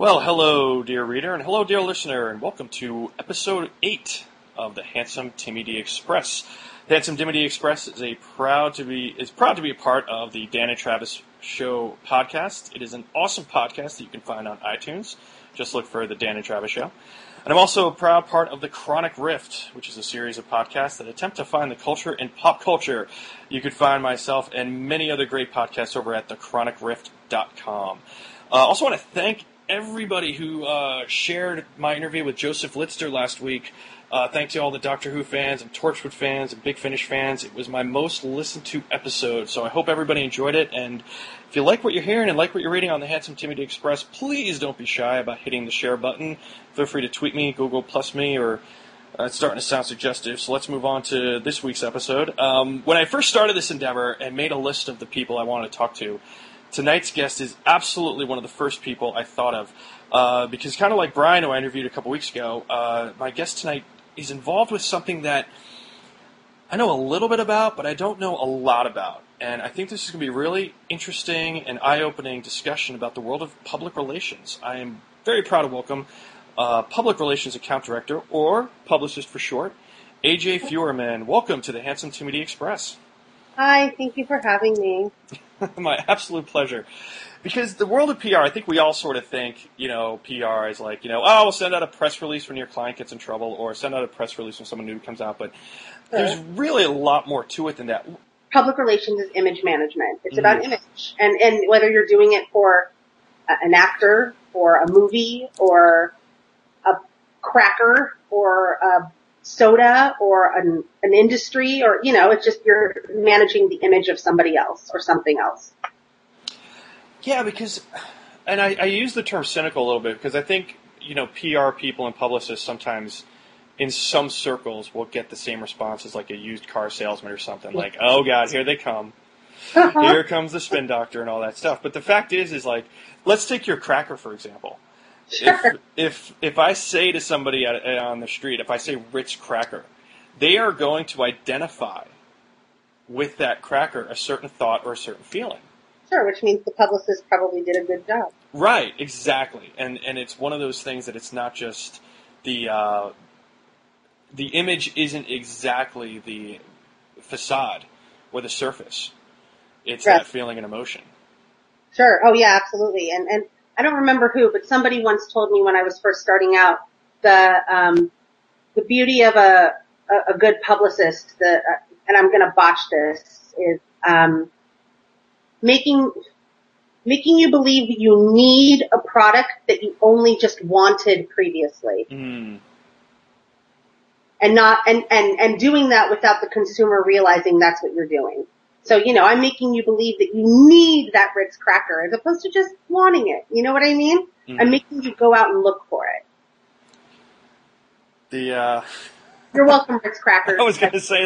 Well, hello, dear reader, and hello, dear listener, and welcome to episode 8 of the Handsome Timmy D Express. The Handsome Timmy D Express is proud to be a part of the Dan and Travis Show podcast. It is an awesome podcast that you can find on iTunes. Just look for the Dan and Travis Show. And I'm also a proud part of the Chronic Rift, which is a series of podcasts that attempt to find the culture in pop culture. You can find myself and many other great podcasts over at thechronicrift.com. Also want to thank everybody who shared my interview with Joseph Litster last week. Thanks to all the Doctor Who fans and Torchwood fans and Big Finish fans. It was my most listened to episode, so I hope everybody enjoyed it. And if you like what you're hearing and like what you're reading on the Handsome Timmy D Express, please don't be shy about hitting the share button. Feel free to tweet me, Google Plus me, or it's starting to sound suggestive, so let's move on to this week's episode. When I first started this endeavor and made a list of the people I wanted to talk to, tonight's guest is absolutely one of the first people I thought of, because kind of like Brian, who I interviewed a couple weeks ago, my guest tonight is involved with something that I know a little bit about, but I don't know a lot about. And I think this is going to be a really interesting and eye-opening discussion about the world of public relations. I am very proud to welcome Public Relations Account Director, or Publicist for short, AJ Feuerman. Welcome to the Handsome Timmy D Express. Hi, thank you for having me. My absolute pleasure. Because the world of PR, I think we all sort of think, PR is like, we'll send out a press release when your client gets in trouble, or send out a press release when someone new comes out. But there's really a lot more to it than that. Public relations is image management. It's about image. And whether you're doing it for an actor, or a movie, or a cracker, or a soda, or an industry, or, it's just you're managing the image of somebody else or something else. Yeah, because, and I use the term cynical a little bit, because I think, PR people and publicists sometimes, in some circles, will get the same response as like a used car salesman or something, like, oh God, here they come. Here comes the spin doctor and all that stuff. But the fact is like, let's take your cracker, for example. Sure. If I say to somebody on the street, if I say Ritz cracker, they are going to identify with that cracker a certain thought or a certain feeling. Sure, which means the publicist probably did a good job. Right, exactly. And it's one of those things that it's not just the image isn't exactly the facade or the surface. It's that feeling and emotion. Sure. Oh yeah, absolutely. And I don't remember who, but somebody once told me when I was first starting out, the beauty of a good publicist, and I'm gonna botch this, is, making you believe that you need a product that you only just wanted previously. Mm. And doing that without the consumer realizing that's what you're doing. So, I'm making you believe that you need that Ritz cracker as opposed to just wanting it. You know what I mean? Mm. I'm making you go out and look for it. You're welcome, Ritz crackers. I was going to say,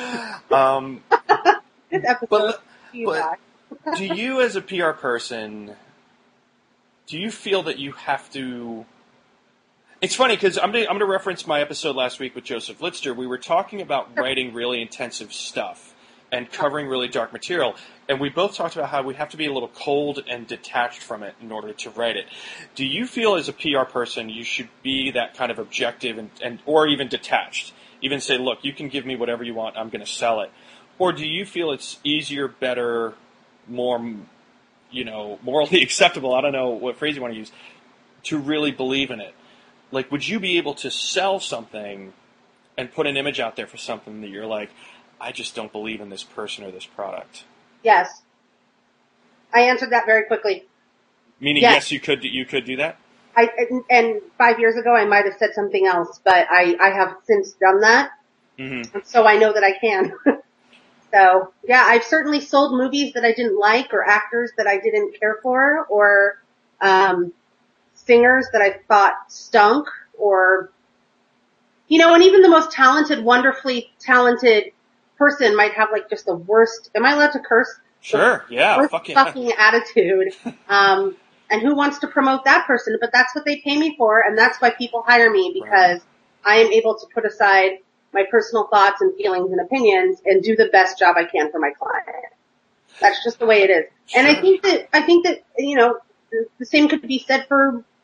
this episode. But do you, as a PR person, do you feel that you have to? It's funny because I'm going to reference my episode last week with Joseph Litster. We were talking about writing really intensive stuff and covering really dark material, and we both talked about how we have to be a little cold and detached from it in order to write it. Do you feel, as a PR person, you should be that kind of objective and or even detached? Even say, look, you can give me whatever you want, I'm going to sell it. Or do you feel it's easier, better, more, morally acceptable, I don't know what phrase you want to use, to really believe in it? Like, would you be able to sell something and put an image out there for something that you're like, I just don't believe in this person or this product? Yes. I answered that very quickly. Meaning, yes you could do that? And 5 years ago I might have said something else, but I have since done that. Mm-hmm. So I know that I can. So, yeah, I've certainly sold movies that I didn't like, or actors that I didn't care for, or singers that I thought stunk, or, and even the most talented, wonderfully talented person might have like just the worst, am I allowed to curse? Sure, yeah. Fucking attitude. And who wants to promote that person? But that's what they pay me for, and that's why people hire me, because I am able to put aside my personal thoughts and feelings and opinions and do the best job I can for my client. That's just the way it is. Sure. And I think that, the same could be said for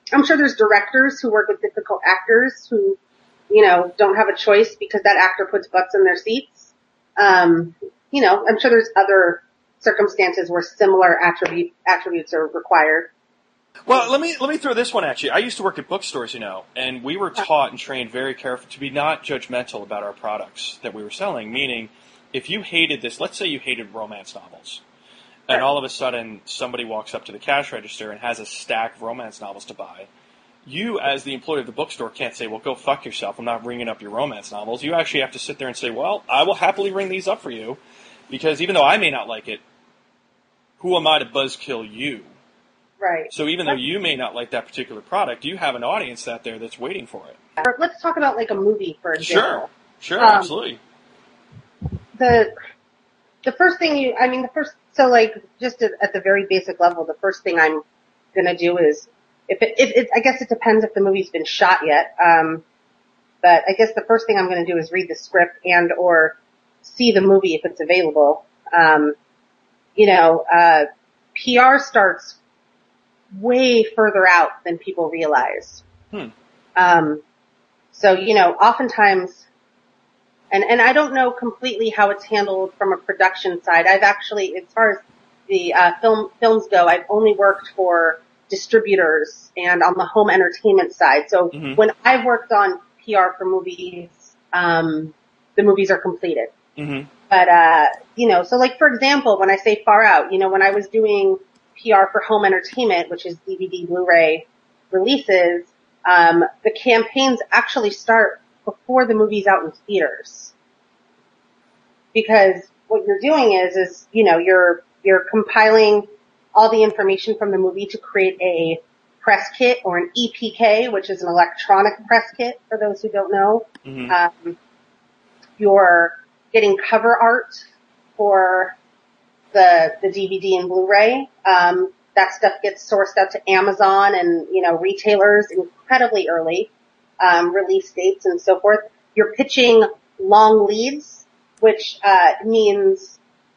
I'm sure there's directors who work with difficult actors who, you know, don't have a choice because that actor puts butts in their seats. You know, I'm sure there's other circumstances where similar attributes are required. Well, let me throw this one at you. I used to work at bookstores, you know, and we were taught and trained very carefully to be not judgmental about our products that we were selling. Meaning, if you hated this, let's say you hated romance novels, and all of a sudden somebody walks up to the cash register and has a stack of romance novels to buy. You, as the employee of the bookstore, can't say, well, go fuck yourself. I'm not ringing up your romance novels. You actually have to sit there and say, well, I will happily ring these up for you, because even though I may not like it, who am I to buzzkill you? Right. So even though you may not like that particular product, you have an audience out there that's waiting for it. Let's talk about like a movie, for example. Sure, absolutely. The first thing so like just at the very basic level, the first thing I'm gonna do is, I guess it depends if the movie's been shot yet, but I guess the first thing I'm gonna do is read the script and or see the movie if it's available. PR starts way further out than people realize. So, you know, oftentimes, and I don't know completely how it's handled from a production side. I've actually, as far as the films go, I've only worked for distributors and on the home entertainment side. So when I've worked on PR for movies, the movies are completed. But, you know, so like for example, when I say far out, you know, when I was doing PR for home entertainment, which is DVD, Blu-ray releases, the campaigns actually start before the movie's out in theaters. Because what you're doing is, you know, you're compiling all the information from the movie to create a press kit or an EPK, which is an electronic press kit for those who don't know. You're getting cover art for the DVD and Blu-ray. That stuff gets sourced out to Amazon and, you know, retailers incredibly early, release dates and so forth. You're pitching long leads, which, means,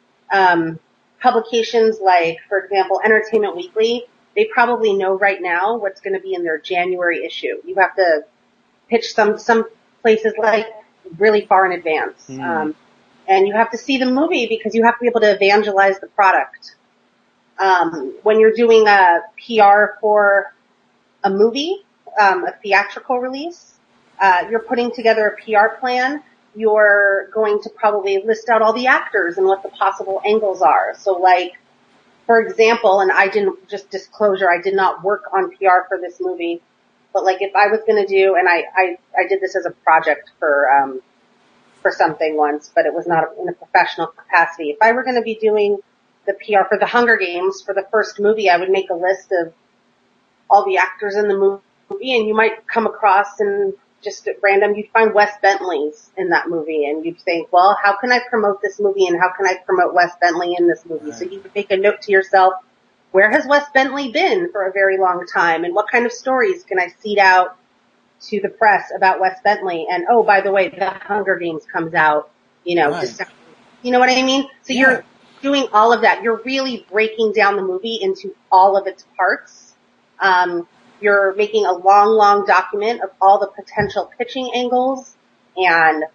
publications like, for example, Entertainment Weekly, they probably know right now what's going to be in their January issue. You have to pitch some places like really far in advance. And you have to see the movie because you have to be able to evangelize the product. When you're doing a PR for a movie, a theatrical release, you're putting together a PR plan. You're going to probably list out all the actors and what the possible angles are. So like, for example, and I didn't, just disclosure, I did not work on PR for this movie, but like if I was going to do, and I did this as a project for something once, but it was not in a professional capacity. If I were going to be doing the PR for the Hunger Games for the first movie, I would make a list of all the actors in the movie, and you might come across and just at random, you'd find Wes Bentley's in that movie, and you'd think, well, how can I promote this movie, and how can I promote Wes Bentley in this movie? Right. So you would make a note to yourself, where has Wes Bentley been for a very long time, and what kind of stories can I seed out to the press about Wes Bentley? And oh, by the way, the Hunger Games comes out, you know, December. You know what I mean? So you're doing all of that. You're really breaking down the movie into all of its parts. You're making a long, long document of all the potential pitching angles and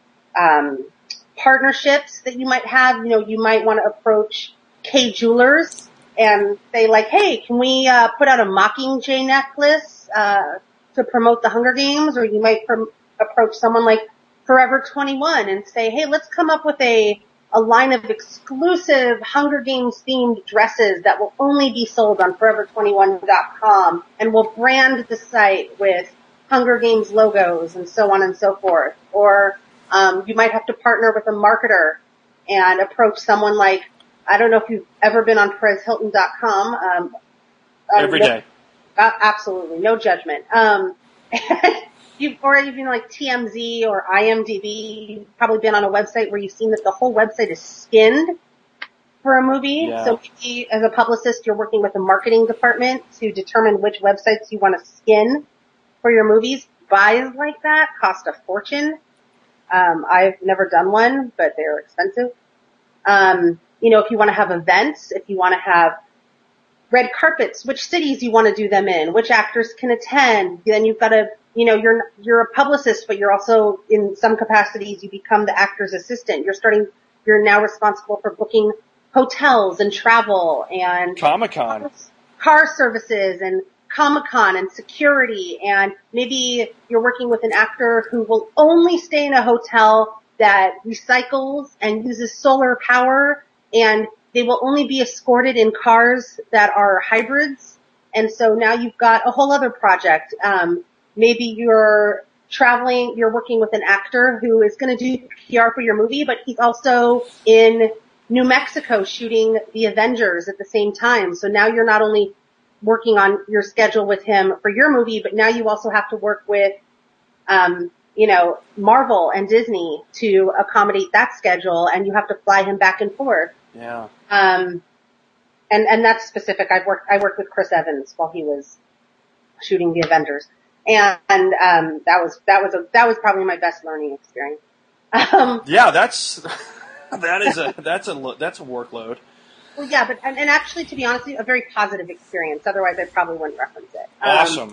partnerships that you might have. You know, you might want to approach Kay Jewelers and say like, hey, can we put out a Mockingjay necklace to promote the Hunger Games? Or you might approach someone like Forever 21 and say, hey, let's come up with a line of exclusive Hunger Games themed dresses that will only be sold on forever21.com, and we'll brand the site with Hunger Games logos and so on and so forth. Or you might have to partner with a marketer and approach someone like, I don't know if you've ever been on PerezHilton.com. Every day. Absolutely, no judgment. Or even like TMZ or IMDb, you've probably been on a website where you've seen that the whole website is skinned for a movie. Yeah. So maybe as a publicist, you're working with a marketing department to determine which websites you want to skin for your movies. Buys like that cost a fortune. I've never done one, but they're expensive. You know, if you want to have events, if you want to have red carpets, which cities you want to do them in, which actors can attend. Then you've got to, you're a publicist, but you're also in some capacities you become the actor's assistant. You're now responsible for booking hotels and travel and Comic-Con. Car services and Comic-Con and security, and maybe you're working with an actor who will only stay in a hotel that recycles and uses solar power, and they will only be escorted in cars that are hybrids. And so now you've got a whole other project. Maybe you're working with an actor who is going to do PR for your movie, but he's also in New Mexico shooting the Avengers at the same time. So now you're not only working on your schedule with him for your movie, but now you also have to work with, Marvel and Disney to accommodate that schedule, and you have to fly him back and forth. Yeah. And that's specific. I worked with Chris Evans while he was shooting the Avengers. And that was probably my best learning experience. Yeah, that's a workload. Well, yeah, but and actually, to be honest with you, a very positive experience. Otherwise, I probably wouldn't reference it. Awesome.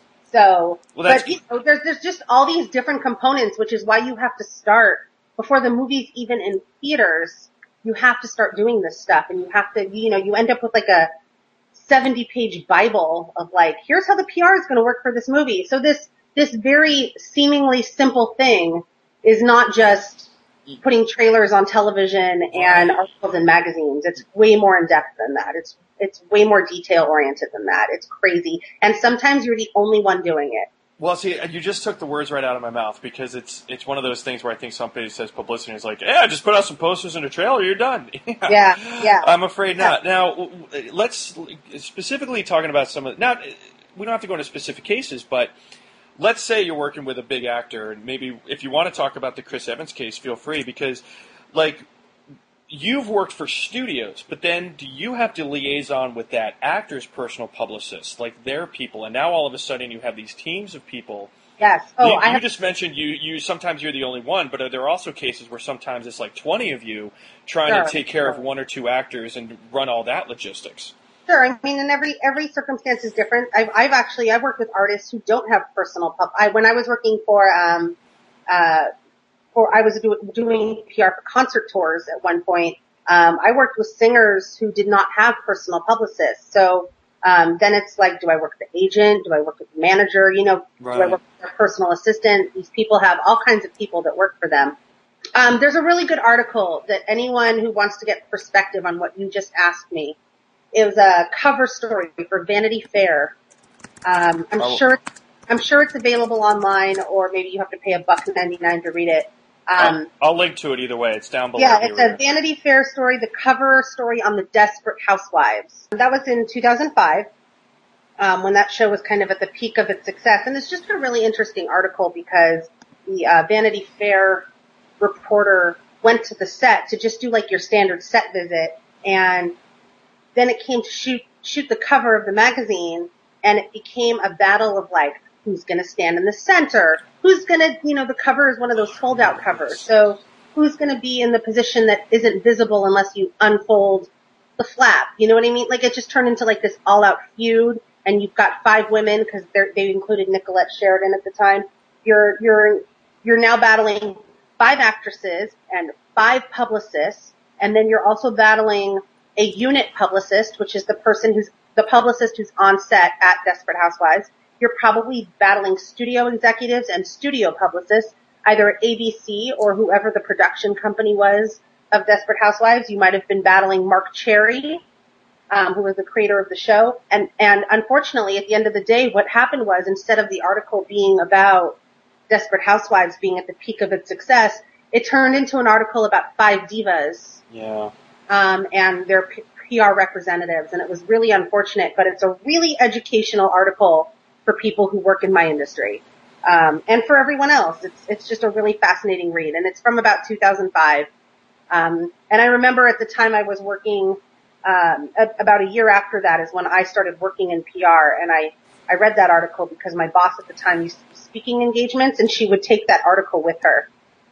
There's just all these different components, which is why you have to start before the movie's even in theaters. You have to start doing this stuff, and you have to, you end up with like a 70-page Bible of like, here's how the PR is going to work for this movie. So this very seemingly simple thing is not just putting trailers on television and articles in magazines. It's way more in depth than that. It's way more detail oriented than that. It's crazy. And sometimes you're the only one doing it. Well, see, you just took the words right out of my mouth, because it's one of those things where I think somebody says publicity is like, yeah, just put out some posters and a trailer, you're done. Yeah. I'm afraid not. Now, let's specifically talking about we don't have to go into specific cases, but let's say you're working with a big actor, and maybe if you want to talk about the Chris Evans case, feel free, because, you've worked for studios, but then do you have to liaison with that actor's personal publicist, like their people, and now all of a sudden you have these teams of people? Yes. You just mentioned you sometimes you're the only one, but are there also cases where sometimes it's like 20 of you trying to take care of one or two actors and run all that logistics? Sure. I mean, and every circumstance is different. I've worked with artists who don't have personal when I was working I was doing PR for concert tours at one point. I worked with singers who did not have personal publicists. So, then it's like, do I work with the agent? Do I work with the manager? Right. Do I work with their personal assistant? These people have all kinds of people that work for them. There's a really good article that anyone who wants to get perspective on what you just asked me. It was a cover story for Vanity Fair. I'm sure it's available online, or maybe you have to pay $1.99 to read it. I'll link to it either way. It's down below. Yeah, it's a Vanity Fair story, the cover story on the Desperate Housewives. That was in 2005, when that show was kind of at the peak of its success. And it's just a really interesting article because the Vanity Fair reporter went to the set to just do like your standard set visit, and then it came to shoot the cover of the magazine, and it became a battle of like, who's going to stand in the center? Who's going to, the cover is one of those fold-out covers. So who's going to be in the position that isn't visible unless you unfold the flap? You know what I mean? Like, it just turned into like this all-out feud, and you've got 5 women, because they included Nicolette Sheridan at the time. You're now battling 5 actresses and 5 publicists, and then you're also battling a unit publicist, which is the publicist who's on set at Desperate Housewives. You're probably battling studio executives and studio publicists, either at ABC or whoever the production company was of Desperate Housewives. You might have been battling Mark Cherry, who was the creator of the show. And unfortunately, at the end of the day, what happened was, instead of the article being about Desperate Housewives being at the peak of its success, it turned into an article about 5 divas. Yeah. And their PR representatives. And it was really unfortunate, but it's a really educational article for people who work in my industry. And for everyone else, it's just a really fascinating read. And it's from about 2005. And I remember at the time I was working, about a year after that is when I started working in PR. And I read that article because my boss at the time used to do speaking engagements, and she would take that article with her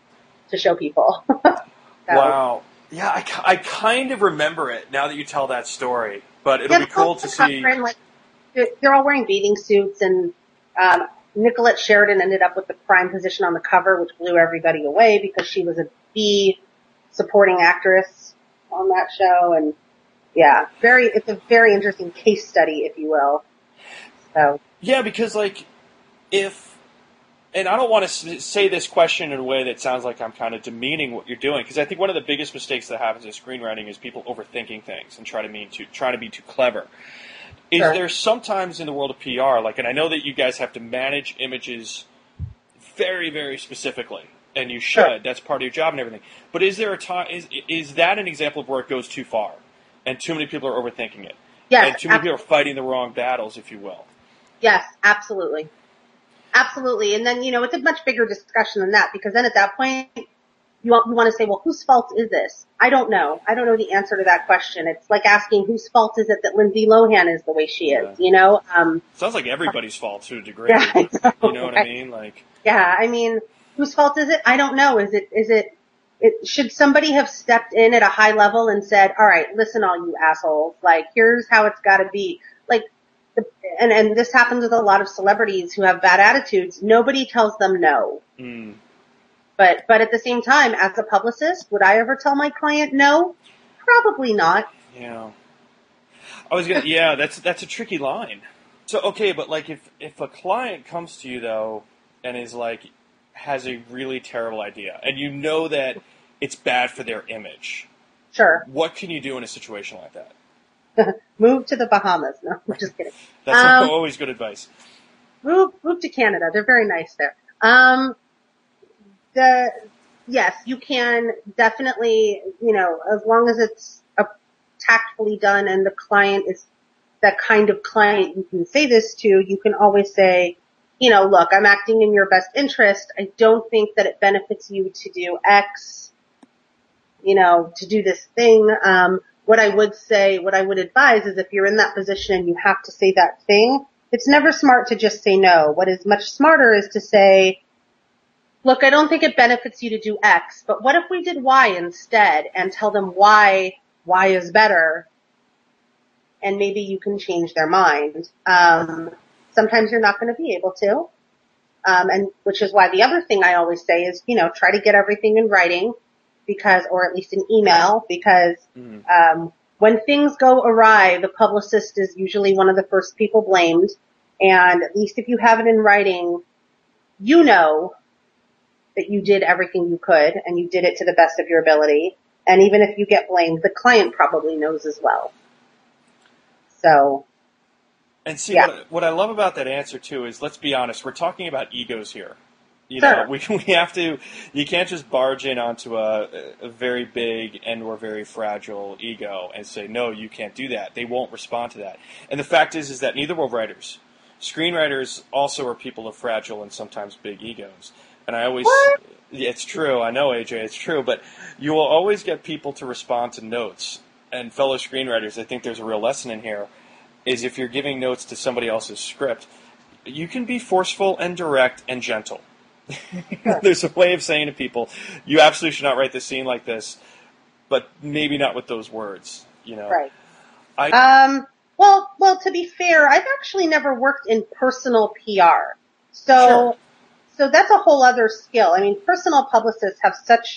to show people. Wow. Yeah, I kind of remember it now that you tell that story. But it'll be cool to see. Like, they're all wearing bathing suits, and Nicolette Sheridan ended up with the prime position on the cover, which blew everybody away because she was a B supporting actress on that show. And yeah, it's a very interesting case study, if you will. So yeah, because like and I don't want to say this question in a way that sounds like I'm kind of demeaning what you're doing, because I think one of the biggest mistakes that happens in screenwriting is people overthinking things and trying to be too clever. Is there sometimes in the world of PR, like, and I know that you guys have to manage images very, very specifically, and you should. Sure. That's part of your job and everything. But is there a time? Is that an example of where it goes too far, and too many people are overthinking it? Yes, and too many people are fighting the wrong battles, if you will. Yes, absolutely. Absolutely. And then, it's a much bigger discussion than that, because then at that point, you want to say, well, whose fault is this? I don't know. I don't know the answer to that question. It's like asking whose fault is it that Lindsay Lohan is the way she is, Sounds like everybody's fault to a degree. Yeah, I know, you know what I mean? Like. Yeah, I mean, whose fault is it? I don't know. Should somebody have stepped in at a high level and said, all right, listen, all you assholes, like, here's how it's gotta be. Like, and this happens with a lot of celebrities who have bad attitudes. Nobody tells them no. Mm. But at the same time, as a publicist, would I ever tell my client no? Probably not. Yeah. That's a tricky line. So, okay, but like if a client comes to you though and is like, has a really terrible idea and you know that it's bad for their image. Sure. What can you do in a situation like that? Move to the Bahamas. No, I'm just kidding. That's always good advice. Move to Canada. They're very nice there. Yes, you can definitely, as long as it's tactfully done and the client is that kind of client you can say this to, you can always say, look, I'm acting in your best interest. I don't think that it benefits you to do X, to do this thing. What I would advise is if you're in that position and you have to say that thing, it's never smart to just say no. What is much smarter is to say, look, I don't think it benefits you to do X, but what if we did Y instead, and tell them why Y is better, and maybe you can change their mind. Sometimes you're not going to be able to, and which is why the other thing I always say is, try to get everything in writing, or at least an email, because when things go awry, the publicist is usually one of the first people blamed, and at least if you have it in writing, that you did everything you could, and you did it to the best of your ability. And even if you get blamed, the client probably knows as well. So. And see, what I love about that answer too is, let's be honest, we're talking about egos here. Sure. We have to, you can't just barge in onto a very big or very fragile ego and say, no, you can't do that. They won't respond to that. And the fact is that neither will writers. Screenwriters also are people of fragile and sometimes big egos. And I always, it's true, I know, AJ, it's true, but you will always get people to respond to notes. And fellow screenwriters, I think there's a real lesson in here, is if you're giving notes to somebody else's script, you can be forceful and direct and gentle. There's a way of saying to people, you absolutely should not write this scene like this, but maybe not with those words, Right. Well, to be fair, I've actually never worked in personal PR. So that's a whole other skill. I mean, personal publicists have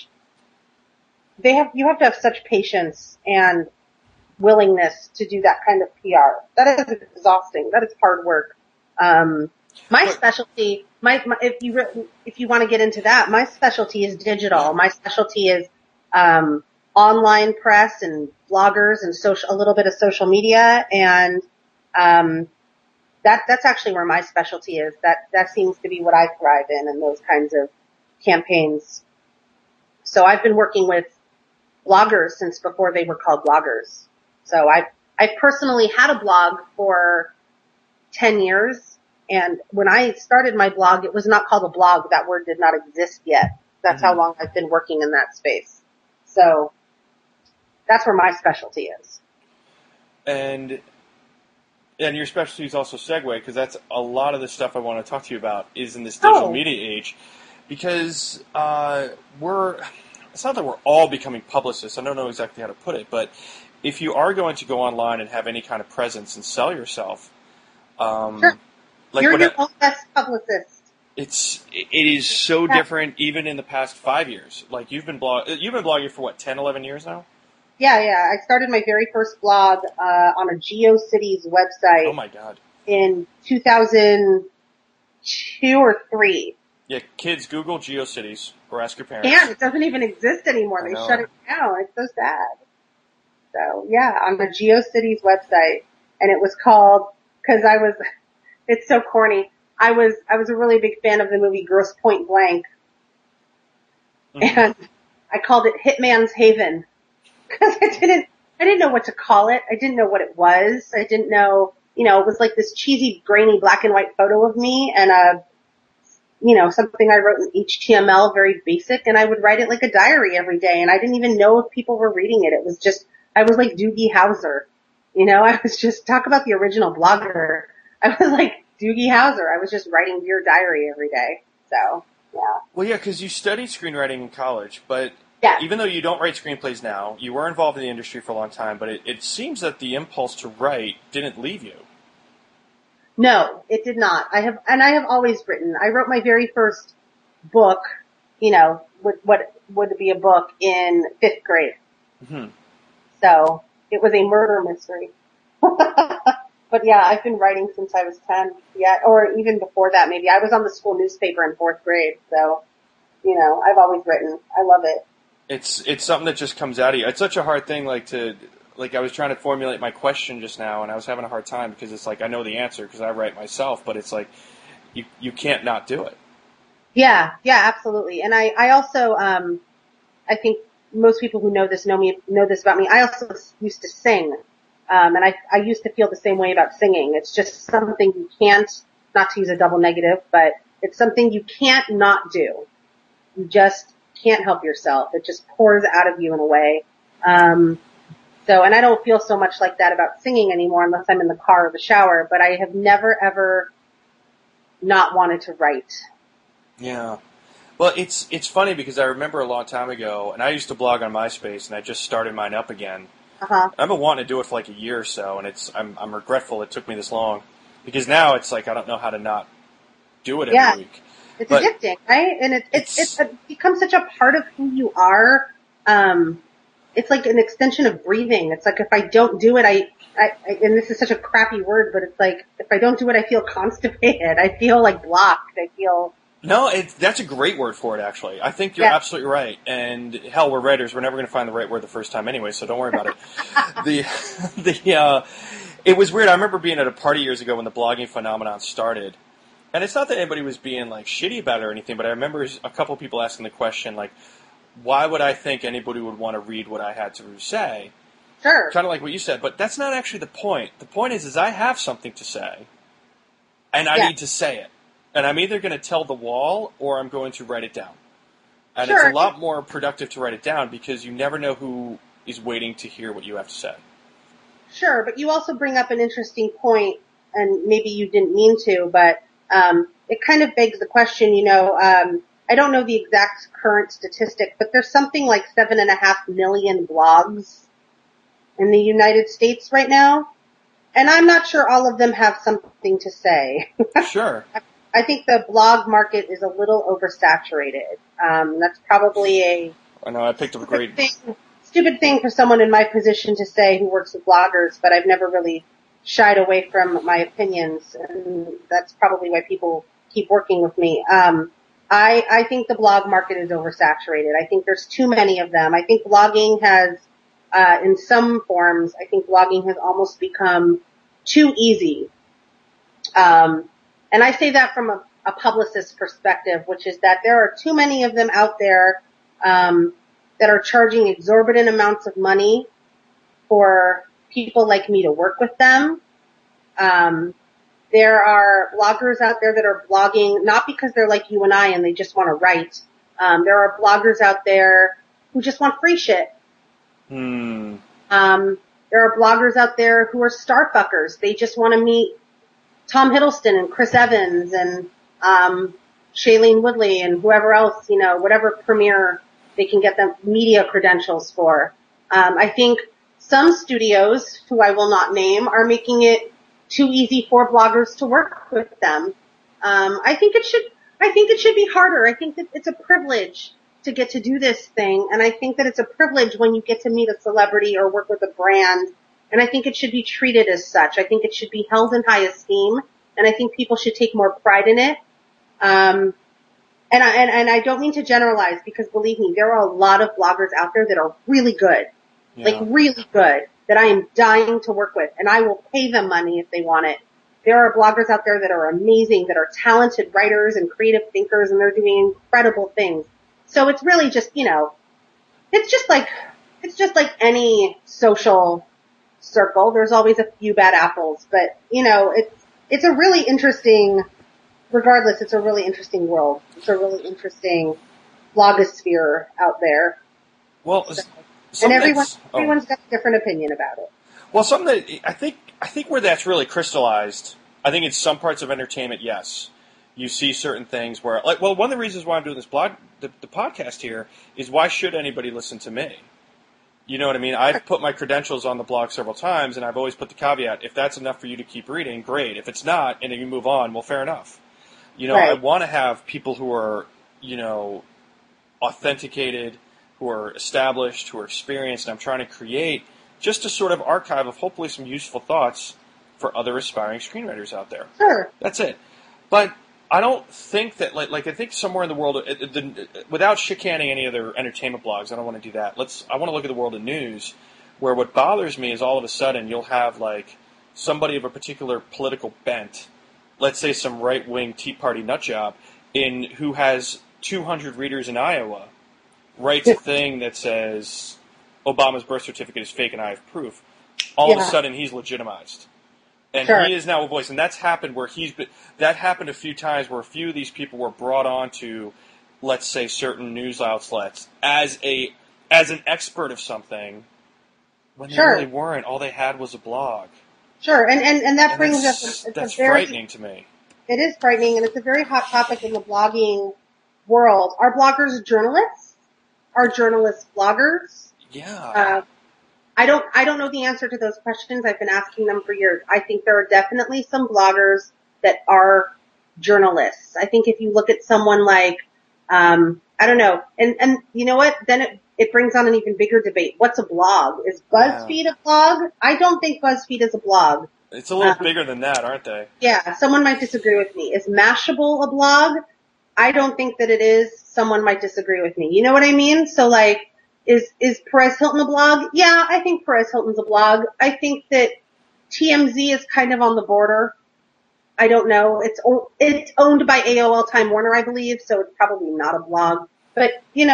you have to have such patience and willingness to do that kind of PR. That is exhausting. That is hard work. My specialty, if you want to get into that, my specialty is digital. My specialty is, online press and bloggers and a little bit of social media. And, that's actually where my specialty is. That seems to be what I thrive in those kinds of campaigns. So I've been working with bloggers since before they were called bloggers. So I personally had a blog for 10 years. And when I started my blog, it was not called a blog. That word did not exist yet. That's how long I've been working in that space. So that's where my specialty is. And your specialty is also segue, because that's a lot of the stuff I want to talk to you about is in this digital media age. Because it's not that we're all becoming publicists. I don't know exactly how to put it, but if you are going to go online and have any kind of presence and sell yourself, Sure. like You're when your own best publicist. it is so different even in the past 5 years. Like you've been blogging for what, 10, 11 years now? Yeah. I started my very first blog on a GeoCities website. Oh my God. In 2002 or 3. Yeah, kids, Google GeoCities or ask your parents. Yeah, it doesn't even exist anymore. They shut it down. It's so sad. So yeah, on the GeoCities website, and it was called, it's so corny. I was a really big fan of the movie Grosse Pointe Blank, and I called it Hitman's Haven because I didn't know what to call it. I didn't know what it was. I didn't know, it was like this cheesy, grainy black and white photo of me and something I wrote in HTML, very basic, and I would write it like a diary every day, and I didn't even know if people were reading it. It was just, I was like Doogie Howser. I was just, talk about the original blogger. I was like Doogie Howser. I was just writing Dear Diary every day. So, yeah. Well, yeah, because you studied screenwriting in college, but yeah. Even though you don't write screenplays now, you were involved in the industry for a long time, but it seems that the impulse to write didn't leave you. No, it did not. I have always written. I wrote my very first book, what would be a book in 5th grade. Mm-hmm. So it was a murder mystery. But yeah, I've been writing since I was 10. Yeah, or even before that maybe. I was on the school newspaper in 4th grade, so, I've always written. I love it. It's something that just comes out of you. It's such a hard thing, I was trying to formulate my question just now, and I was having a hard time because it's like I know the answer because I write myself, but it's like you can't not do it. Yeah, absolutely. And I also, I think most people who know this about me. I also used to sing, and I used to feel the same way about singing. It's just something you can't, not to use a double negative, but it's something you can't not do. You just can't help yourself. It just pours out of you in a way. So, and I don't feel so much like that about singing anymore unless I'm in the car or the shower, but I have never ever not wanted to write. Yeah. Well, it's funny because I remember a long time ago, and I used to blog on MySpace, and I just started mine up again. Uh-huh. I've been wanting to do it for like a year or so, and I'm regretful it took me this long because now it's like I don't know how to not do it every week. It's addicting, right? And it's become such a part of who you are. It's like an extension of breathing. It's like if I don't do it, I and this is such a crappy word, but it's like if I don't do it, I feel constipated. I feel like blocked. I feel. No, that's a great word for it, actually. I think you're absolutely right. And hell, we're writers. We're never going to find the right word the first time anyway, so don't worry about it. It was weird. I remember being at a party years ago when the blogging phenomenon started. And it's not that anybody was being like shitty about it or anything, but I remember a couple people asking the question, like, why would I think anybody would want to read what I had to say? Sure. Kind of like what you said, but that's not actually the point. The point is I have something to say, and I need to say it. And I'm either going to tell the wall or I'm going to write it down. And It's a lot more productive to write it down because you never know who is waiting to hear what you have to say. Sure, but you also bring up an interesting point, and maybe you didn't mean to, but it kind of begs the question, I don't know the exact current statistic, but there's something like 7.5 million blogs in the United States right now. And I'm not sure all of them have something to say. Sure. I think the blog market is a little oversaturated. That's probably I know, I picked up a great stupid thing for someone in my position to say who works with bloggers, but I've never really shied away from my opinions, and that's probably why people keep working with me. I think the blog market is oversaturated. I think there's too many of them. I think blogging has, in some forms, I think blogging has almost become too easy. And I say that from a publicist perspective, which is that there are too many of them out there, that are charging exorbitant amounts of money for people like me to work with them. There are bloggers out there that are blogging not because they're like you and I and they just want to write. There are bloggers out there who just want free shit. There are bloggers out there who are star fuckers. They just want to meet Tom Hiddleston and Chris Evans and Shailene Woodley and whoever else, whatever premiere they can get them media credentials for. I think some studios, who I will not name, are making it too easy for bloggers to work with them. I think it should be harder. I think that it's a privilege to get to do this thing, and I think that it's a privilege when you get to meet a celebrity or work with a brand, and I think it should be treated as such. I think it should be held in high esteem, and I think people should take more pride in it. And I don't mean to generalize, because believe me, there are a lot of bloggers out there that are really good, like really good, that I am dying to work with, and I will pay them money if they want it. There are bloggers out there that are amazing, that are talented writers and creative thinkers, and they're doing incredible things. So it's really just, it's just like any social circle. There's always a few bad apples, but it's a really interesting, regardless, it's a really interesting world. It's a really interesting blogosphere out there. Well, and everyone's got a different opinion about it. Well, something that I think where that's really crystallized, I think in some parts of entertainment, yes. You see certain things where, one of the reasons why I'm doing this the podcast here is, why should anybody listen to me? You know what I mean? I've put my credentials on the blog several times, and I've always put the caveat, if that's enough for you to keep reading, great. If it's not, and then you move on, well, fair enough. Right. I want to have people who are, authenticated, who are established, who are experienced, and I'm trying to create just a sort of archive of hopefully some useful thoughts for other aspiring screenwriters out there. Sure. That's it. But I don't think that, I think somewhere in the world, without chicaning any other entertainment blogs, I don't want to do that. I want to look at the world of news, where what bothers me is all of a sudden you'll have, somebody of a particular political bent, let's say some right-wing Tea Party nutjob, who has 200 readers in Iowa, writes a thing that says Obama's birth certificate is fake and I have proof. All of a sudden, he's legitimized. And he is now a voice. And that's happened that happened a few times where a few of these people were brought on to, let's say, certain news outlets as an expert of something, when they really weren't. All they had was a blog. Sure, and that brings us... That's frightening to me. It is frightening, and it's a very hot topic in the blogging world. Are bloggers journalists? Are journalists bloggers? Yeah. I don't know the answer to those questions. I've been asking them for years. I think there are definitely some bloggers that are journalists. I think if you look at someone like, I don't know, and you know what? Then it brings on an even bigger debate. What's a blog? Is BuzzFeed a blog? I don't think BuzzFeed is a blog. It's a little bigger than that, aren't they? Yeah, someone might disagree with me. Is Mashable a blog? I don't think that it is. Someone might disagree with me. You know what I mean? So is Perez Hilton a blog? Yeah, I think Perez Hilton's a blog. I think that TMZ is kind of on the border. I don't know. It's owned by AOL Time Warner, I believe, so it's probably not a blog. But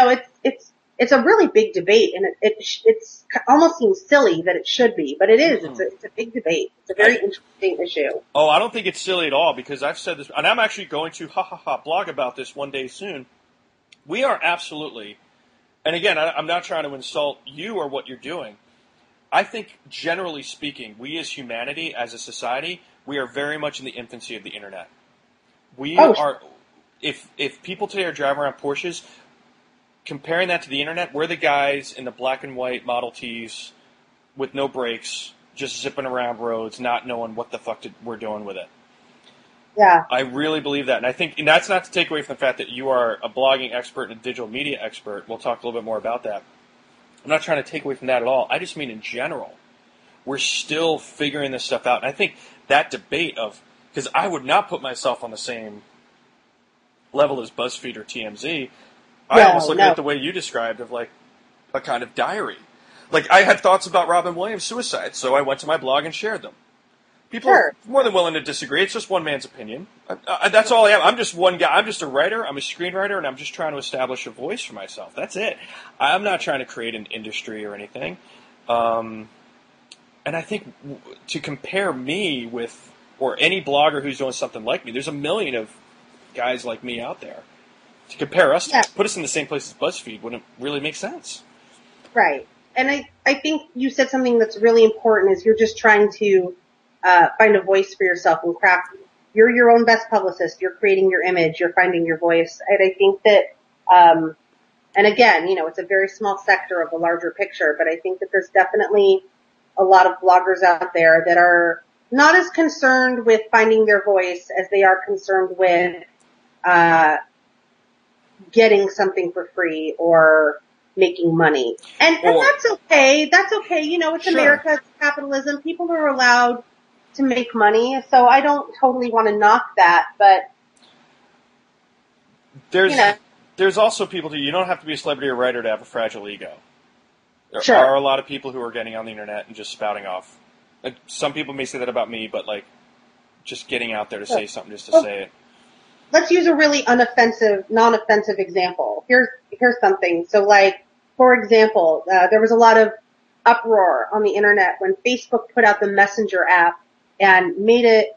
it's a really big debate, and it's almost seems silly that it should be, but it is. It's a big debate. It's a very interesting issue. Oh, I don't think it's silly at all, because I've said this, and I'm actually going to blog about this one day soon. We are absolutely. And again, I'm not trying to insult you or what you're doing. I think, generally speaking, we as humanity, as a society, we are very much in the infancy of the internet. We are, if people today are driving around Porsches, comparing that to the internet, we're the guys in the black and white Model Ts with no brakes, just zipping around roads, not knowing what the fuck we're doing with it. Yeah. I really believe that. And I think, and that's not to take away from the fact that you are a blogging expert and a digital media expert. We'll talk a little bit more about that. I'm not trying to take away from that at all. I just mean in general, we're still figuring this stuff out. And I think that debate because I would not put myself on the same level as BuzzFeed or TMZ. I almost look at it the way you described, of a kind of diary. I had thoughts about Robin Williams' suicide, so I went to my blog and shared them. People are more than willing to disagree. It's just one man's opinion. That's all I am. I'm just one guy. I'm just a writer. I'm a screenwriter, and I'm just trying to establish a voice for myself. That's it. I'm not trying to create an industry or anything. And I think to compare me with, or any blogger who's doing something like me, there's a million of guys like me out there. To compare us, put us in the same place as BuzzFeed wouldn't really make sense. Right. And I think you said something that's really important, is you're just trying to find a voice for yourself and craft. You're your own best publicist. You're creating your image. You're finding your voice. And I think that, and again, it's a very small sector of the larger picture, but I think that there's definitely a lot of bloggers out there that are not as concerned with finding their voice as they are concerned with getting something for free or making money. And that's okay. That's okay. You know, it's America, it's capitalism. People are allowed to make money. So I don't totally want to knock that, but there's also people who, you don't have to be a celebrity or writer to have a fragile ego. There are a lot of people who are getting on the internet and just spouting off. Like, some people may say that about me, but like just getting out there to say something just to say it. Let's use a really non-offensive example. Here's something. So like, for example, there was a lot of uproar on the internet when Facebook put out the Messenger app and made it,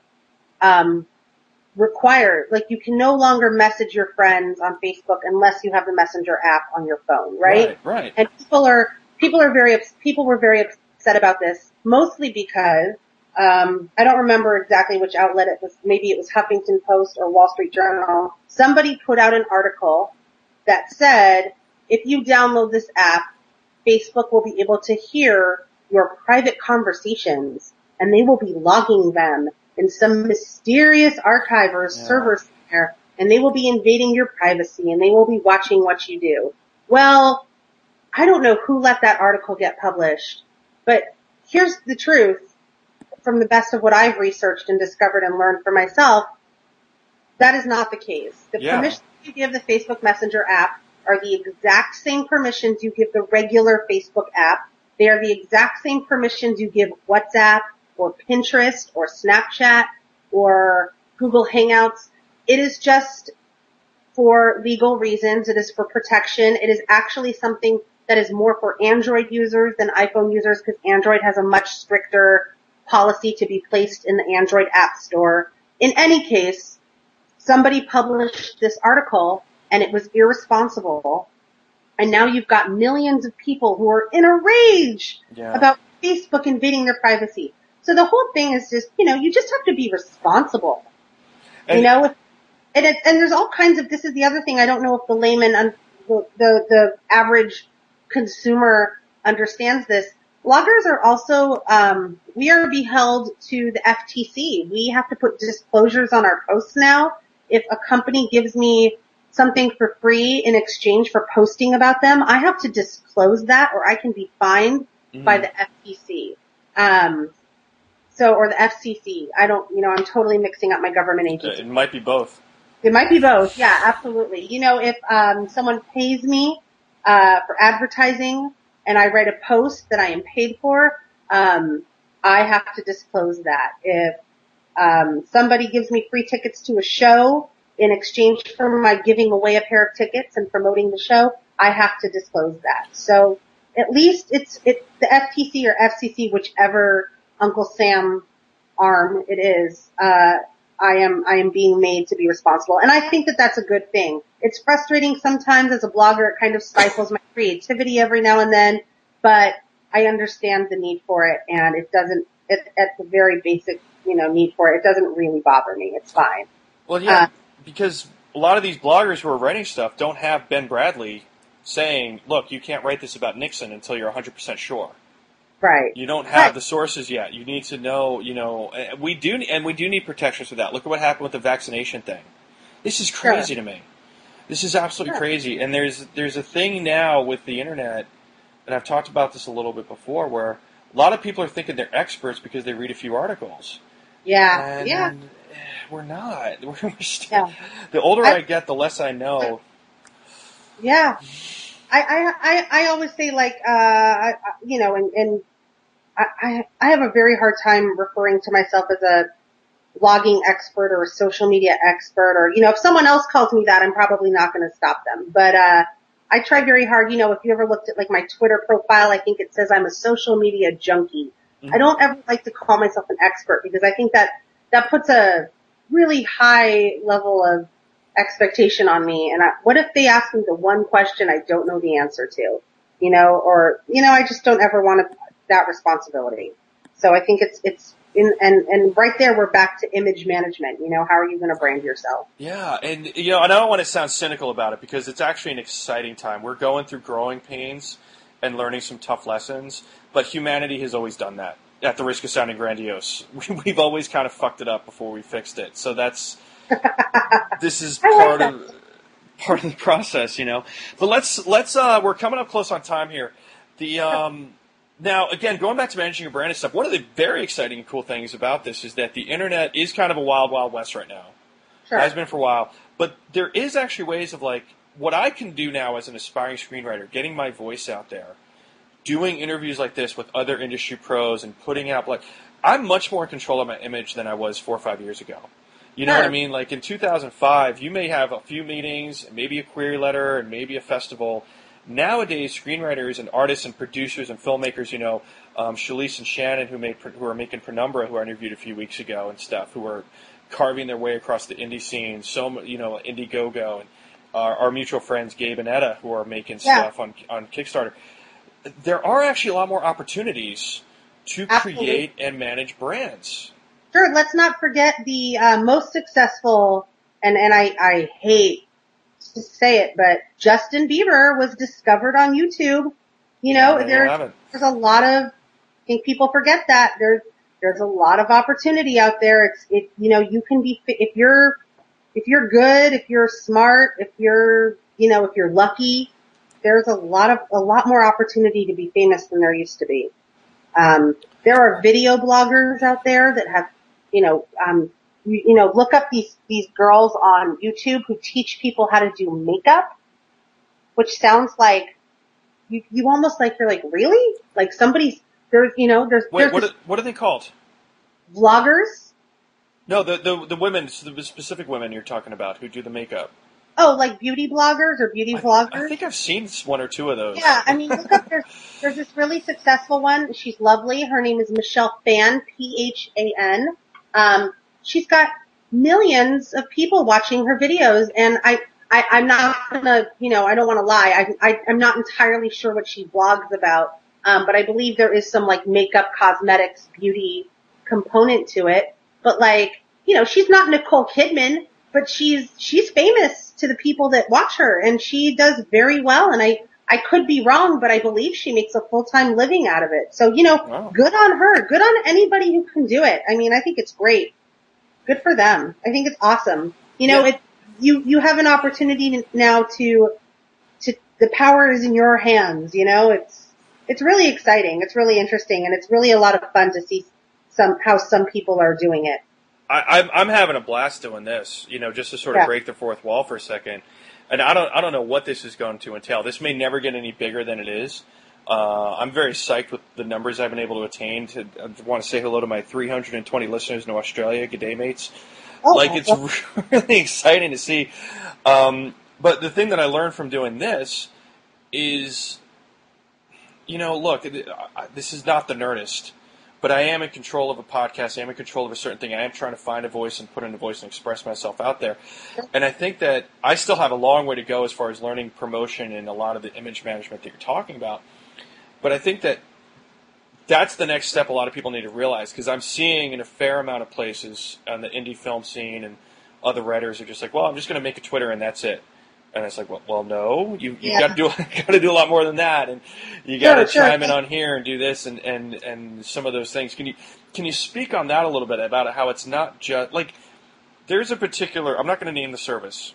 required, like you can no longer message your friends on Facebook unless you have the Messenger app on your phone, right? Right. And people were very upset about this, mostly because I don't remember exactly which outlet it was. Maybe it was Huffington Post or Wall Street Journal. Somebody put out an article that said, if you download this app, Facebook will be able to hear your private conversations and they will be logging them in some mysterious archive or server somewhere, and they will be invading your privacy and they will be watching what you do. Well, I don't know who let that article get published, but here's the truth. From the best of what I've researched and discovered and learned for myself, that is not the case. The permissions you give the Facebook Messenger app are the exact same permissions you give the regular Facebook app. They are the exact same permissions you give WhatsApp or Pinterest or Snapchat or Google Hangouts. It is just for legal reasons. It is for protection. It is actually something that is more for Android users than iPhone users because Android has a much stricter policy to be placed in the Android App Store. In any case, somebody published this article and it was irresponsible. And now you've got millions of people who are in a rage about Facebook invading their privacy. So the whole thing is just, you just have to be responsible. And, and there's all kinds of, this is the other thing, I don't know if the layman, the average consumer understands this. Bloggers are also, we are beheld to the FTC. We have to put disclosures on our posts now. If a company gives me something for free in exchange for posting about them, I have to disclose that or I can be fined by the FTC. Or the FCC. I'm totally mixing up my government agency. It might be both. It might be both. Yeah, absolutely. If, someone pays me, for advertising, and I write a post that I am paid for, I have to disclose that. If somebody gives me free tickets to a show in exchange for my giving away a pair of tickets and promoting the show, I have to disclose that. So at least it's the FTC or FCC, whichever Uncle Sam arm it is, I am being made to be responsible. And I think that that's a good thing. It's frustrating sometimes as a blogger. It kind of stifles my creativity every now and then, but I understand the need for it and it doesn't, at the very basic, need for it, it doesn't really bother me. It's fine. Well, yeah, because a lot of these bloggers who are writing stuff don't have Ben Bradley saying, look, you can't write this about Nixon until you're 100% sure. Right. You don't have the sources yet. You need to know, we do need protections for that. Look at what happened with the vaccination thing. This is crazy to me. This is absolutely crazy. And there's a thing now with the internet, and I've talked about this a little bit before, where a lot of people are thinking they're experts because they read a few articles. Yeah. And we're not. We're still, the older I get, the less I know. Yeah. I always say I have a very hard time referring to myself as a blogging expert or a social media expert or, if someone else calls me that, I'm probably not going to stop them. But, I try very hard, if you ever looked at my Twitter profile, I think it says I'm a social media junkie. Mm-hmm. I don't ever like to call myself an expert because I think that puts a really high level of expectation on me. And what if they ask me the one question I don't know the answer to, I just don't ever want that responsibility. So I think and right there we're back to image management. How are you going to brand yourself? Yeah. And, I don't want to sound cynical about it because it's actually an exciting time. We're going through growing pains and learning some tough lessons. But humanity has always done that. At the risk of sounding grandiose, we've always kind of fucked it up before we fixed it. So this is part of the process, you know. But let's we're coming up close on time here. Now, again, going back to managing your brand and stuff, one of the very exciting and cool things about this is that the internet is kind of a wild, wild west right now. Sure. It has been for a while. But there is actually ways of, like, what I can do now as an aspiring screenwriter, getting my voice out there, doing interviews like this with other industry pros and putting out, like, I'm much more in control of my image than I was 4 or 5 years ago. You know what I mean? Like, in 2005, you may have a few meetings, maybe a query letter, and maybe a festival. Nowadays, screenwriters and artists and producers and filmmakers, you know, Shalice and Shannon, who are making Penumbra, who I interviewed a few weeks ago and stuff, who are carving their way across the indie scene, Indiegogo, and our mutual friends Gabe and Etta, who are making stuff on Kickstarter. There are actually a lot more opportunities to create and manage brands. Sure, let's not forget the most successful, and I hate to say it, but Justin Bieber was discovered on YouTube. You know, there's a lot of, I think people forget that there's a lot of opportunity out there. You can be, if you're good, if you're smart, if you're lucky, there's a lot more opportunity to be famous than there used to be. There are video bloggers out there that have, look up these girls on YouTube who teach people how to do makeup, which sounds like you almost like, you're like, really? Like somebody's, Wait, what are they called? Vloggers? No, the women, the specific women you're talking about who do the makeup. Oh, like beauty bloggers or beauty vloggers? I think I've seen one or two of those. Yeah, I mean, look up, there's this really successful one. She's lovely. Her name is Michelle Phan, Phan. She's got millions of people watching her videos, and I'm not gonna, I don't want to lie. I'm not entirely sure what she blogs about, but I believe there is some like makeup, cosmetics, beauty component to it. But like, she's not Nicole Kidman, but she's famous to the people that watch her, and she does very well. And I could be wrong, but I believe she makes a full-time living out of it. So, Wow. Good on her. Good on anybody who can do it. I mean, I think it's great. Good for them. I think it's awesome. You have an opportunity now to the power is in your hands. It's really exciting. It's really interesting, and it's really a lot of fun to see how some people are doing it. I'm having a blast doing this, just to sort of break the fourth wall for a second. And I don't know what this is going to entail. This may never get any bigger than it is. I'm very psyched with the numbers I've been able to attain. I want to say hello to my 320 listeners in Australia. Good day, mates. It's really exciting to see. But the thing that I learned from doing this is, look, this is not the Nerdist. But I am in control of a podcast. I am in control of a certain thing. I am trying to find a voice and put in a voice and express myself out there. And I think that I still have a long way to go as far as learning promotion and a lot of the image management that you're talking about. But I think that that's the next step a lot of people need to realize, because I'm seeing in a fair amount of places on the indie film scene and other writers are just like, well, I'm just going to make a Twitter and that's it. And it's like, well, no, you got to do a lot more than that, and you got to chime in on here and do this and some of those things. Can you speak on that a little bit about how it's not just like there's a particular, I'm not going to name the service,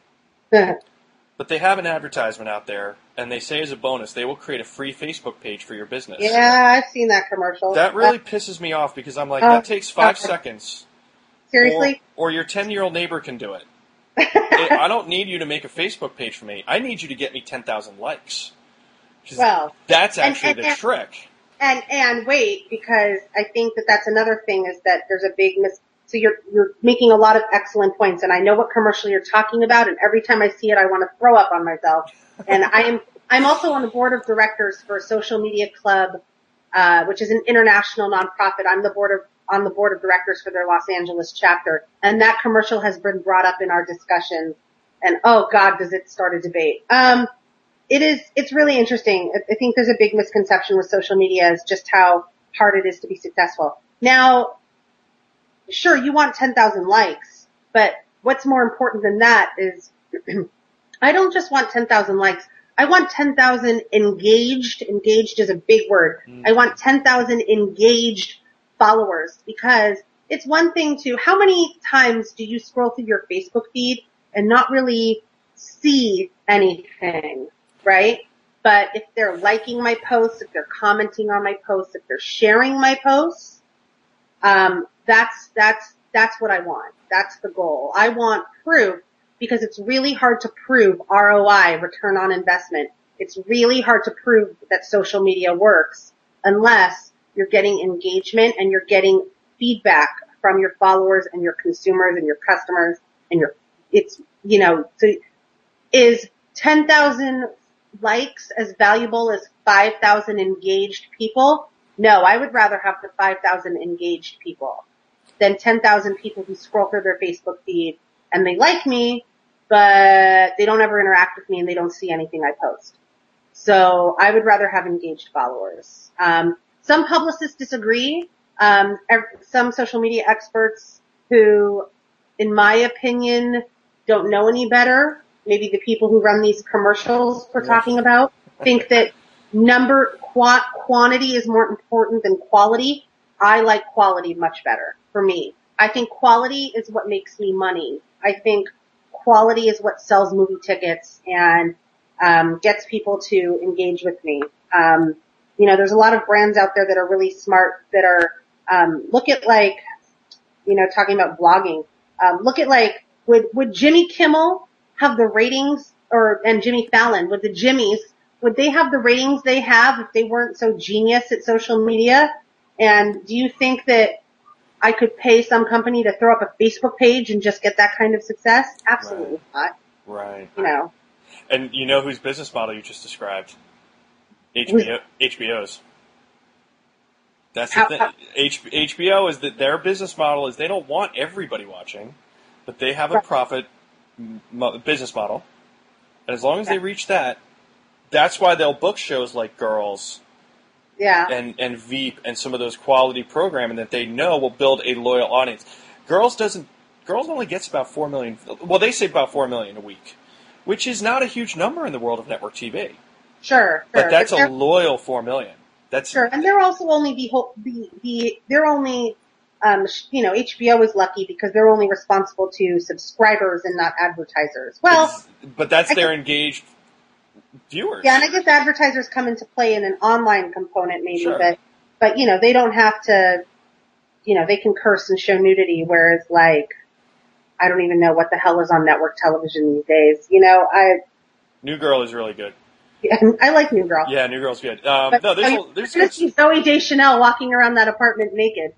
but they have an advertisement out there, and they say as a bonus they will create a free Facebook page for your business. Yeah, I've seen that commercial. That really pisses me off, because I'm like, that takes 5 seconds. Seriously? Or your 10-year-old neighbor can do it. I don't need you to make a Facebook page for me. I need you to get me 10,000 likes. Well, that's actually the trick. And wait, because I think that's another thing, is that there's a big so you're making a lot of excellent points, and I know what commercial you're talking about, and every time I see it I want to throw up on myself. And I'm also on the board of directors for Social Media Club, which is an international nonprofit. I'm on the board of directors for their Los Angeles chapter, and that commercial has been brought up in our discussions, and oh God, does it start a debate. It's really interesting. I think there's a big misconception with social media is just how hard it is to be successful. Now, sure, you want 10,000 likes, but what's more important than that is I don't just want 10,000 likes. I want 10,000 engaged. Engaged is a big word. I want 10,000 engaged followers, because it's one thing to, how many times do you scroll through your Facebook feed and not really see anything, right? But if they're liking my posts, if they're commenting on my posts, if they're sharing my posts, that's what I want. That's the goal. I want proof, because it's really hard to prove ROI, return on investment. It's really hard to prove that social media works unless you're getting engagement and you're getting feedback from your followers and your consumers and your customers and so is 10,000 likes as valuable as 5,000 engaged people? No, I would rather have the 5,000 engaged people than 10,000 people who scroll through their Facebook feed and they like me, but they don't ever interact with me and they don't see anything I post. So I would rather have engaged followers. Some publicists disagree. Some social media experts who, in my opinion, don't know any better, maybe the people who run these commercials we're talking about, think that quantity is more important than quality. I like quality much better for me. I think quality is what makes me money. I think quality is what sells movie tickets and gets people to engage with me. There's a lot of brands out there that are really smart that are look at talking about blogging. Look at would Jimmy Kimmel have the ratings and Jimmy Fallon, would the Jimmys, would they have the ratings they have if they weren't so genius at social media? And do you think that I could pay some company to throw up a Facebook page and just get that kind of success? Absolutely not. Right. And you know whose business model you just described? HBO's. That's the thing. HBO is that their business model is they don't want everybody watching, but they have a profit business model. And as long as they reach that, that's why they'll book shows like Girls and Veep and some of those quality programming that they know will build a loyal audience. Girls only gets about 4 million. Well, they say about 4 million a week, which is not a huge number in the world of network TV. Sure. But that's a loyal 4 million. That's sure. And they're also only they're only, HBO is lucky because they're only responsible to subscribers and not advertisers. Well, but that's their engaged viewers. Yeah, and I guess advertisers come into play in an online component maybe, sure. but they don't have to, they can curse and show nudity, whereas I don't even know what the hell is on network television these days. New Girl is really good. Yeah, I like New Girl. Yeah, New Girl's good. But, no, there's see Zooey Deschanel walking around that apartment naked.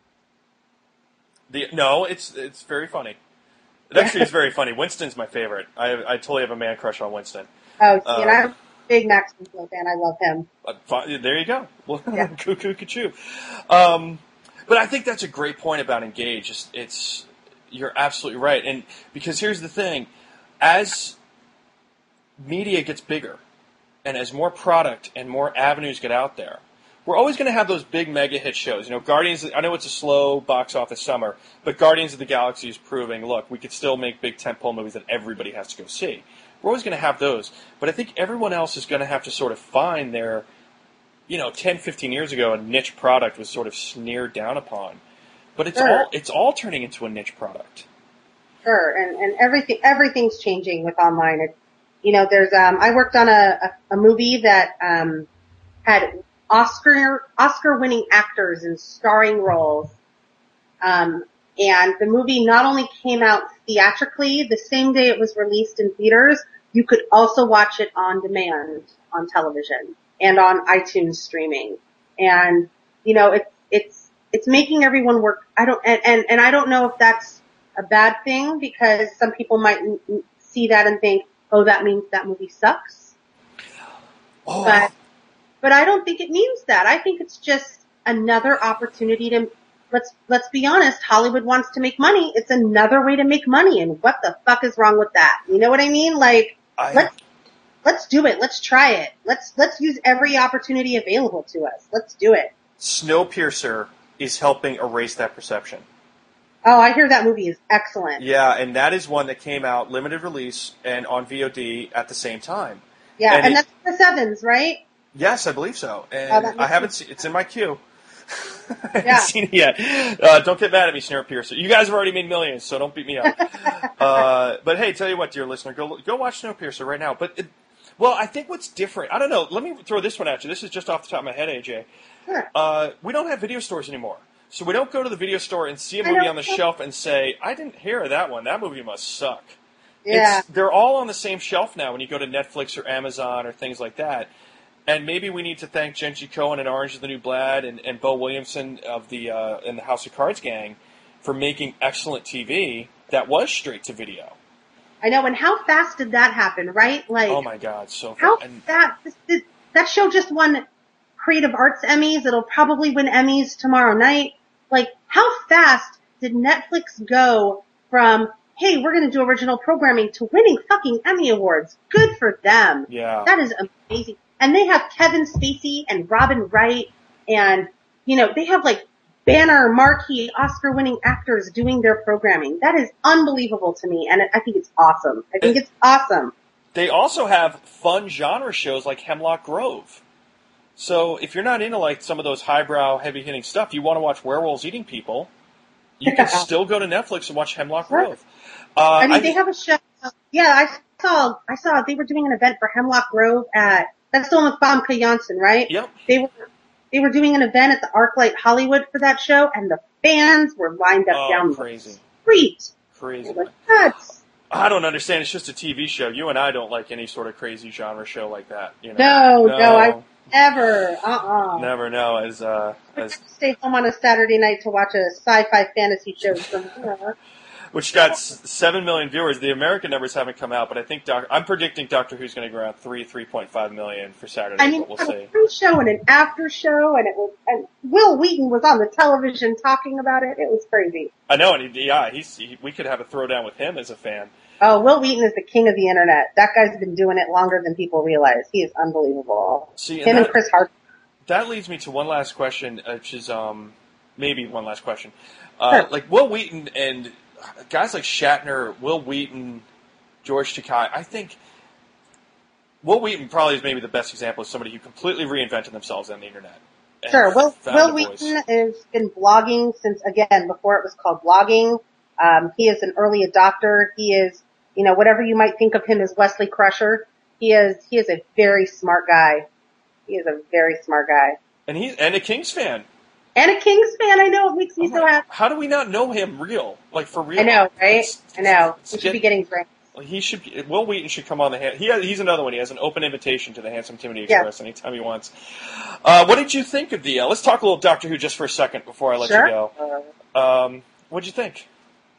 It's very funny. It actually is very funny. Winston's my favorite. I totally have a man crush on Winston. Oh, see, and I'm a big Max Winslow fan. I love him. There you go. Well, yeah. Cuckoo. But I think that's a great point about Engage. You're absolutely right. And because here's the thing, as media gets bigger, and as more product and more avenues get out there, we're always going to have those big mega hit shows. Guardians, I know it's a slow box office summer, but Guardians of the Galaxy is proving, look, we could still make big tentpole movies that everybody has to go see. We're always going to have those. But I think everyone else is going to have to sort of find their, 10, 15 years ago, a niche product was sort of sneered down upon. But it's all turning into a niche product. Sure, and everything's changing with online. There's I worked on a movie that had Oscar-winning actors in starring roles. And the movie not only came out theatrically the same day it was released in theaters, you could also watch it on demand on television and on iTunes streaming. And, it's making everyone work. I don't know if that's a bad thing, because some people might see that and think, oh, that means that movie sucks. Oh. But I don't think it means that. I think it's just another opportunity to, let's be honest, Hollywood wants to make money. It's another way to make money, and what the fuck is wrong with that? You know what I mean? Let's do it. Let's try it. Let's use every opportunity available to us. Let's do it. Snowpiercer is helping erase that perception. Oh, I hear that movie is excellent. Yeah, and that is one that came out limited release and on VOD at the same time. Yeah, and that's Chris Evans, right? Yes, I believe so. And I haven't seen it's in my queue. I haven't seen it yet. Don't get mad at me, Snowpiercer. You guys have already made millions, so don't beat me up. But hey, tell you what, dear listener, go watch Snowpiercer right now. But I think what's different, I don't know. Let me throw this one at you. This is just off the top of my head, AJ. Sure. We don't have video stores anymore. So we don't go to the video store and see a movie on the shelf and say, I didn't hear of that one. That movie must suck. Yeah. They're all on the same shelf now when you go to Netflix or Amazon or things like that. And maybe we need to thank Genji Cohen and Orange is the New Black and Bo Williamson of the in the House of Cards gang for making excellent TV that was straight to video. I know, and how fast did that happen, right? Like, oh my God, so how fast? That show just won Creative Arts Emmys. It'll probably win Emmys tomorrow night. Like, how fast did Netflix go from, hey, we're going to do original programming to winning fucking Emmy Awards? Good for them. Yeah. That is amazing. And they have Kevin Spacey and Robin Wright and, they have like banner marquee Oscar-winning actors doing their programming. That is unbelievable to me, and I think it's awesome. I think it's awesome. They also have fun genre shows like Hemlock Grove. So if you're not into like some of those highbrow, heavy-hitting stuff, you want to watch werewolves eating people, you can still go to Netflix and watch Hemlock Grove. They have a show. Yeah, I saw they were doing an event for Hemlock Grove that's the one with Famke Janssen, right? Yep. They were doing an event at the ArcLight Hollywood for that show, and the fans were lined up down the street. Crazy. Like, nuts. I don't understand. It's just a TV show. You and I don't like any sort of crazy genre show like that. No, I never. Never. No. As stay home on a Saturday night to watch a sci-fi fantasy show which got 7 million viewers. The American numbers haven't come out, but I think I'm predicting Doctor Who's going to go around 3.5 million for Saturday. But we'll see. A pre-show and an after show, and Will Wheaton was on the television talking about it. It was crazy. I know, and we could have a throwdown with him as a fan. Oh, Will Wheaton is the king of the internet. That guy's been doing it longer than people realize. He is unbelievable. Him and Chris Hardwick. That leads me to one last question, which is maybe one last question. Sure. Like Will Wheaton and guys like Shatner, Will Wheaton, George Takei, I think Will Wheaton probably is maybe the best example of somebody who completely reinvented themselves on the internet. Sure. Will Wheaton has been blogging since, again, before it was called blogging. He is an early adopter. He is, whatever you might think of him as Wesley Crusher, he is a very smart guy. He is a very smart guy. And a Kings fan. And a Kings fan, I know. It makes me so happy. How do we not know him like for real? I know, right? I know. He should be getting drinks. Will Wheaton should come on the he's another one. He has an open invitation to the Handsome Timothy Express anytime he wants. What did you think of the, let's talk a little Doctor Who just for a second before I let you go. What'd you think?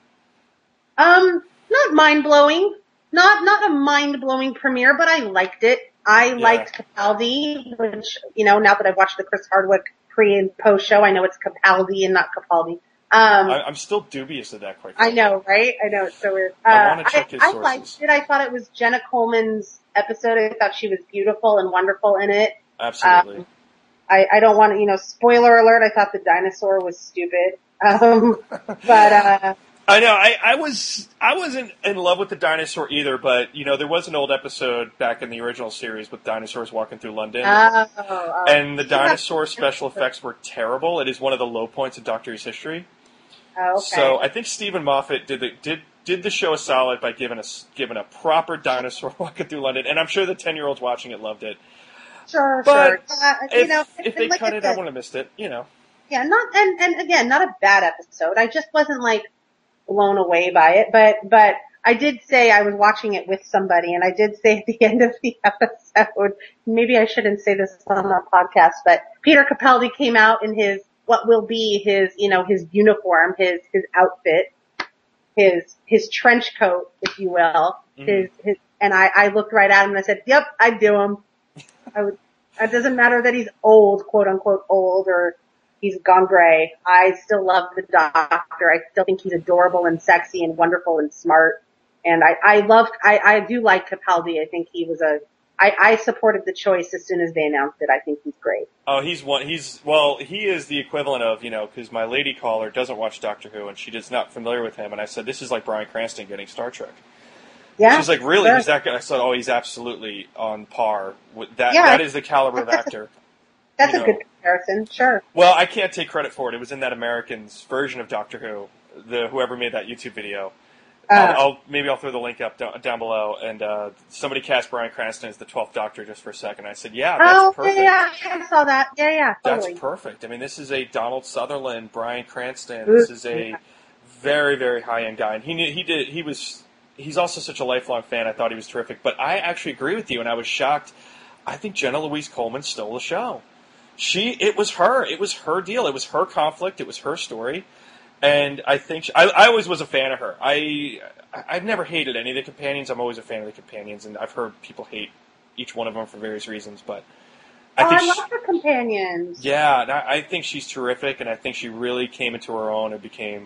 Not mind-blowing. Not a mind-blowing premiere, but I liked it. I liked Capaldi, which, now that I've watched the Chris Hardwick pre and post show, I know it's Capaldi and not Capaldi. I'm still dubious of that, quite frankly. I know, right? I know, it's so weird. I want to check his sources. I liked it. I thought it was Jenna Coleman's episode. I thought she was beautiful and wonderful in it. Absolutely. I don't want to, spoiler alert, I thought the dinosaur was stupid. But, I know. I wasn't in love with the dinosaur either, but there was an old episode back in the original series with dinosaurs walking through London, and the dinosaur special effects were terrible. It is one of the low points of Doctor Who's history. Oh, okay. So I think Stephen Moffat did the show a solid by giving a proper dinosaur walking through London, and I'm sure the 10-year-olds watching it loved it. Sure. If they cut it, I wouldn't have missed it. Yeah, and again, not a bad episode. I just wasn't blown away by it, but I did say I was watching it with somebody, and I did say at the end of the episode, maybe I shouldn't say this on the podcast, but Peter Capaldi came out in what will be his uniform, his outfit, his trench coat, if you will, and I looked right at him and I said, yep, I'd do him. It doesn't matter that he's old, quote unquote old, or he's gone gray. I still love the Doctor. I still think he's adorable and sexy and wonderful and smart. And I do like Capaldi. I think he was I supported the choice as soon as they announced it. I think he's great. Oh, he is the equivalent of, because my lady caller doesn't watch Doctor Who and she is not familiar with him. And I said, this is like Bryan Cranston getting Star Trek. Yeah. She's like, really? Sure. He's that good? I said, oh, he's absolutely on par with that. Yeah. That is the caliber of actor. That's a good comparison. Sure. Well, I can't take credit for it. It was in that Americans version of Doctor Who. Whoever made that YouTube video. Maybe I'll throw the link up down below. And somebody cast Bryan Cranston as the 12th Doctor just for a second. I said, yeah, that's perfect. Yeah, I saw that. Yeah, totally. That's perfect. I mean, this is a Donald Sutherland, Bryan Cranston. This is a very, very high-end guy. And he's also such a lifelong fan. I thought he was terrific. But I actually agree with you, and I was shocked. I think Jenna Louise Coleman stole the show. It was her. It was her deal. It was her conflict. It was her story. And I think I always was a fan of her. I've never hated any of the companions. I'm always a fan of the companions, and I've heard people hate each one of them for various reasons. But I love her companions. Yeah, I think she's terrific, and I think she really came into her own and became.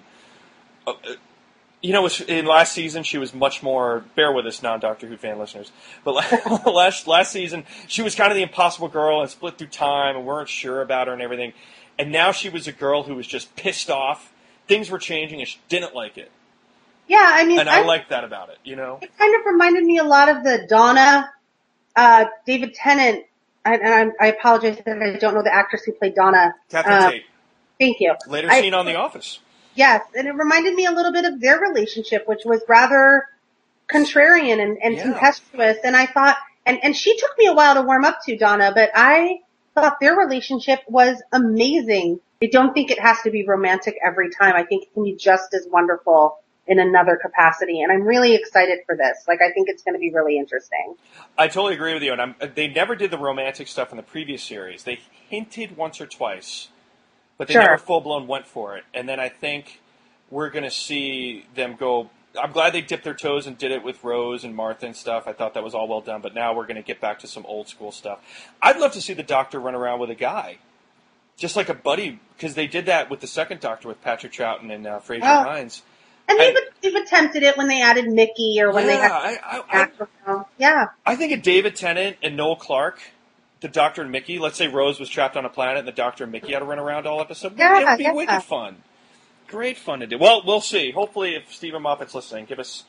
In last season she was much more. Bear with us, non-Doctor Who fan listeners. But last season she was kind of the impossible girl and split through time and weren't sure about her and everything. And now she was a girl who was just pissed off. Things were changing and she didn't like it. Yeah, I mean, and I like that about it. You know, it kind of reminded me a lot of the Donna, David Tennant. And I apologize that I don't know the actress who played Donna. Catherine Tate. Thank you. Later seen on The Office. Yes, and it reminded me a little bit of their relationship, which was rather contrarian and tempestuous. And I thought, and she took me a while to warm up to, Donna, but I thought their relationship was amazing. I don't think it has to be romantic every time. I think it can be just as wonderful in another capacity. And I'm really excited for this. Like, I think it's going to be really interesting. I totally agree with you. And they never did the romantic stuff in the previous series. They hinted once or twice, but they never full-blown went for it. And then I think we're going to see them go. I'm glad they dipped their toes and did it with Rose and Martha and stuff. I thought that was all well done. But now we're going to get back to some old-school stuff. I'd love to see the Doctor run around with a guy. Just like a buddy, because they did that with the second Doctor with Patrick Troughton and Fraser Hines. And they've attempted it when they added Mickey or when they had... I think of David Tennant and Noel Clarke, the Doctor and Mickey. Let's say Rose was trapped on a planet and the Doctor and Mickey had to run around all episode. It would be wicked fun. Great fun to do. Well, we'll see. Hopefully, if Stephen Moffat's listening, give us...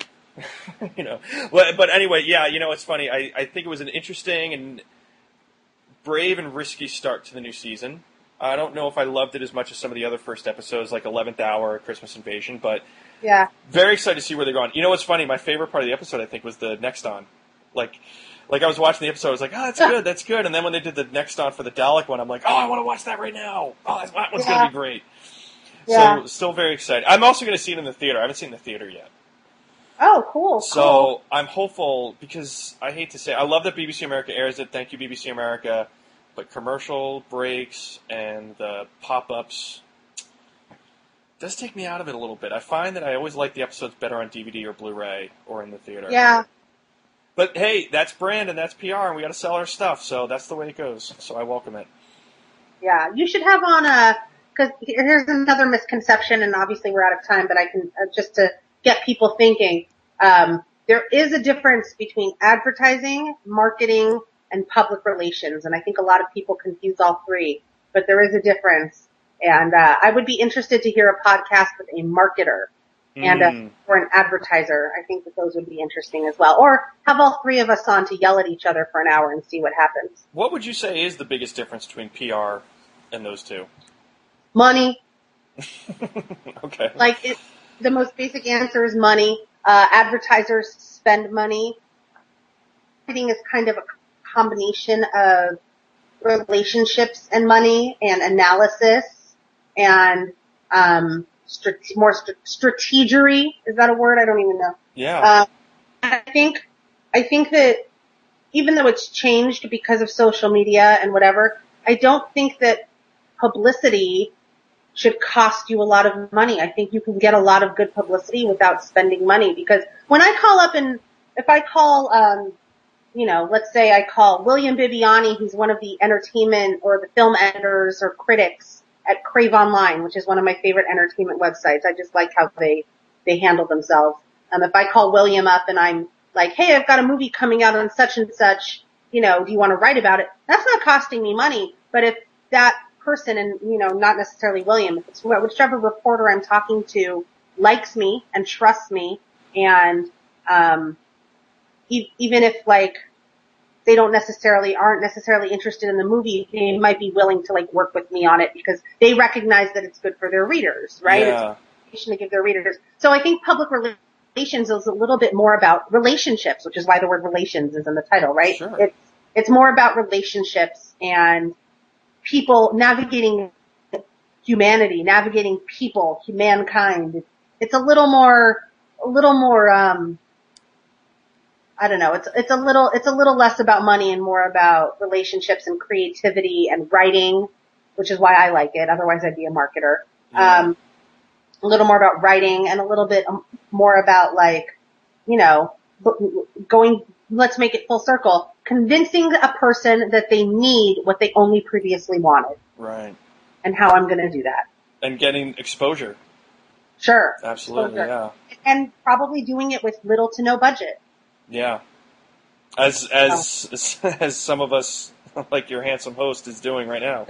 But anyway, it's funny. I think it was an interesting and brave and risky start to the new season. I don't know if I loved it as much as some of the other first episodes, like 11th Hour, Christmas Invasion, but very excited to see where they're going. You know what's funny? My favorite part of the episode, I think, was the Next On. Like I was watching the episode, I was like, that's good. And then when they did the Next On for the Dalek one, I'm like, I want to watch that right now. Oh, that one's going to be great. Yeah. So, still very excited. I'm also going to see it in the theater. I haven't seen it in the theater yet. Oh, cool. So, I'm hopeful, because I hate to say, I love that BBC America airs it. Thank you, BBC America. But commercial breaks and the pop-ups does take me out of it a little bit. I find that I always like the episodes better on DVD or Blu-ray or in the theater. Yeah. But hey, that's brand and that's PR, and we got to sell our stuff, so that's the way it goes. So I welcome it. Yeah, you should have on because here's another misconception, and obviously we're out of time, but I can just to get people thinking. There is a difference between advertising, marketing, and public relations, and I think a lot of people confuse all three, but there is a difference. And I would be interested to hear a podcast with a marketer and or an advertiser. I think that those would be interesting as well. Or have all three of us on to yell at each other for an hour and see what happens. What would you say is the biggest difference between PR and those two? Money. Okay. Like, the most basic answer is money. Advertisers spend money. Marketing is kind of a combination of relationships and money and analysis and strategery. Is that a word? I don't even know. Yeah. I think that even though it's changed because of social media and whatever, I don't think that publicity should cost you a lot of money. I think you can get a lot of good publicity without spending money, because when I call up and if I call, let's say I call William Bibiani, who's one of the entertainment or the film editors or critics at Crave Online, which is one of my favorite entertainment websites. I just like how they handle themselves. If I call William up and I'm like, hey, I've got a movie coming out on such and such, do you want to write about it? That's not costing me money. But if that person, and, not necessarily William, if it's whichever reporter I'm talking to likes me and trusts me and Even if like they aren't necessarily interested in the movie, they might be willing to like work with me on it because they recognize that it's good for their readers, right? Yeah. It's information to give their readers. So I think public relations is a little bit more about relationships, which is why the word relations is in the title, right? Sure. It's more about relationships and people navigating humanity, navigating people, mankind. It's a little more, I don't know. It's a little less about money and more about relationships and creativity and writing, which is why I like it. Otherwise I'd be a marketer. Yeah. A little more about writing and a little bit more about like, let's make it full circle, convincing a person that they need what they only previously wanted. Right. And how I'm going to do that. And getting exposure. Sure. Absolutely, exposure. Yeah. And probably doing it with little to no budget. Yeah. As some of us, like your handsome host, is doing right now.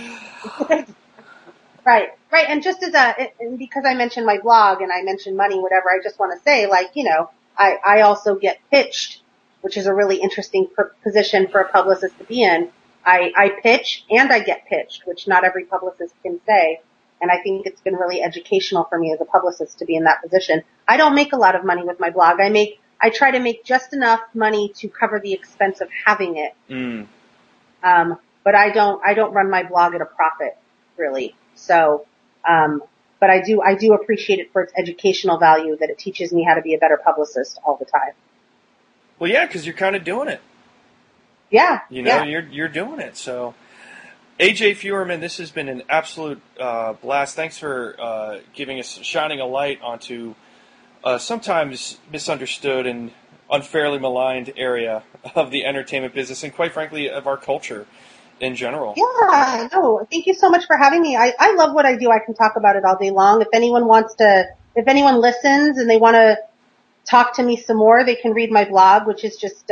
Right. And just and because I mentioned my blog and I mentioned money, whatever, I just want to say, like, I also get pitched, which is a really interesting position for a publicist to be in. I pitch and I get pitched, which not every publicist can say. And I think it's been really educational for me as a publicist to be in that position. I don't make a lot of money with my blog. I try to make just enough money to cover the expense of having it. Mm. But I don't run my blog at a profit, really. So, but I do appreciate it for its educational value, that it teaches me how to be a better publicist all the time. Well, yeah, because you're kind of doing it. Yeah. You're doing it. So, AJ Feuerman, this has been an absolute blast. Thanks for shining a light onto sometimes misunderstood and unfairly maligned area of the entertainment business and, quite frankly, of our culture in general. Yeah, no, thank you so much for having me. I love what I do. I can talk about it all day long. If anyone listens and they want to talk to me some more, they can read my blog, which is just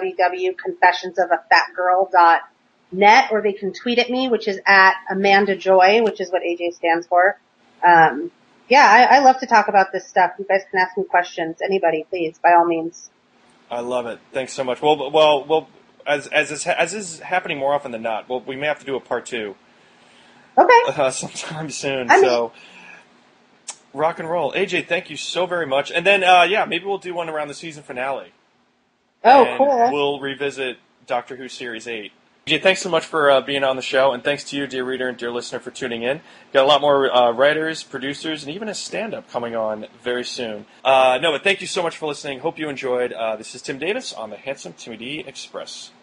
www.confessionsofafatgirl.net, or they can tweet at me, which is at Amanda Joy, which is what AJ stands for. I love to talk about this stuff. You guys can ask me questions. Anybody, please, by all means. I love it. Thanks so much. Well, as is happening more often than not, we may have to do a part 2. Okay. Sometime soon. So, rock and roll. AJ, thank you so very much. And then, maybe we'll do one around the season finale. Oh, and cool. We'll revisit Doctor Who Series 8. AJ, thanks so much for being on the show, and thanks to you, dear reader and dear listener, for tuning in. Got a lot more writers, producers, and even a stand-up coming on very soon. But thank you so much for listening. Hope you enjoyed. This is Tim Davis on the Handsome Timmy D Express.